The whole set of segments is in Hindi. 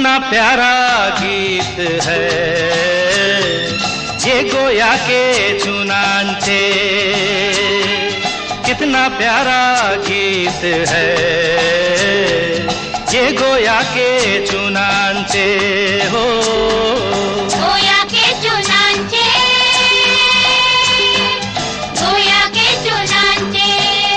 कितना प्यारा गीत है ये गोया के चुनांचे, कितना प्यारा गीत है ये गोया के चुनांचे हो। गोया के चुनांचे, गोया के चुनांचे।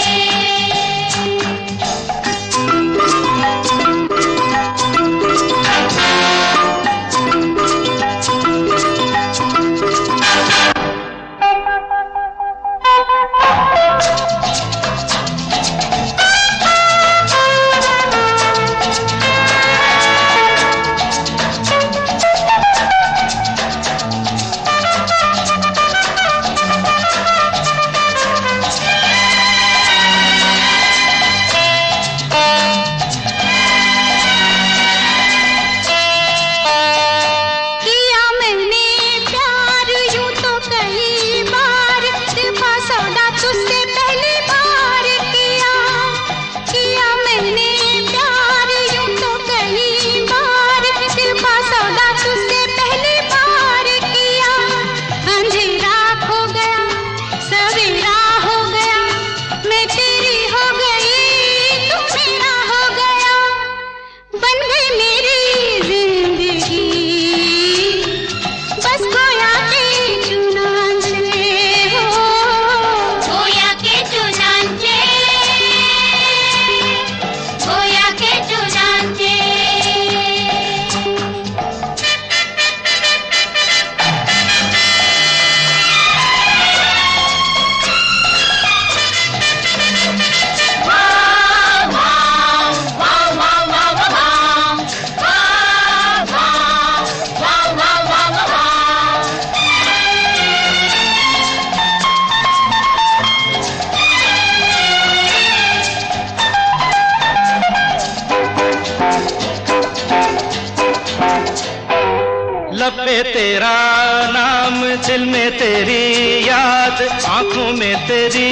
लब पे तेरा नाम, दिल में तेरी याद, आंखों में तेरी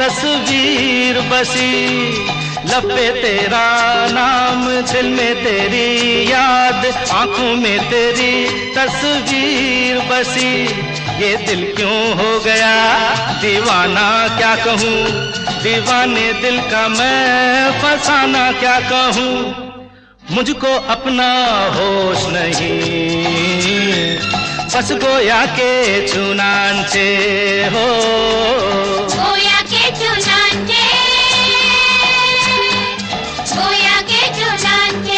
तस्वीर बसी। लब पे तेरा नाम, दिल में तेरी याद, आंखों में तेरी तस्वीर बसी। ये दिल क्यों हो गया दीवाना क्या कहूँ, दीवाने दिल का मैं फसाना क्या कहूँ। मुझको अपना होश नहीं, बस गोया के चुनांचे हो। गोया के चुनांचे, गोया के चुनांचे।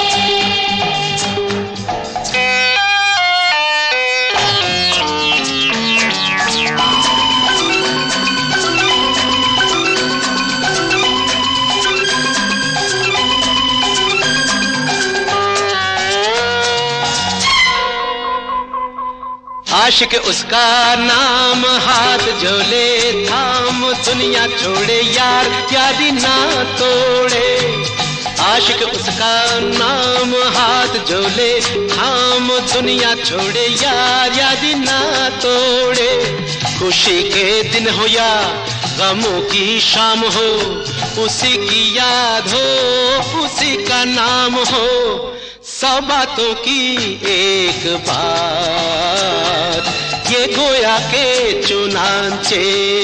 आशिक उसका नाम, हाथ जोले थाम, दुनिया छोड़े यार यादी ना तोड़े। आशिक उसका नाम, हाथ जोले थाम, दुनिया छोड़े यार यादी ना तोड़े। खुशी के दिन हो या गमों की शाम हो, उसी की याद हो, उसी का नाम हो। 100 बातों की एक बात, ये गोया के चुनांचे।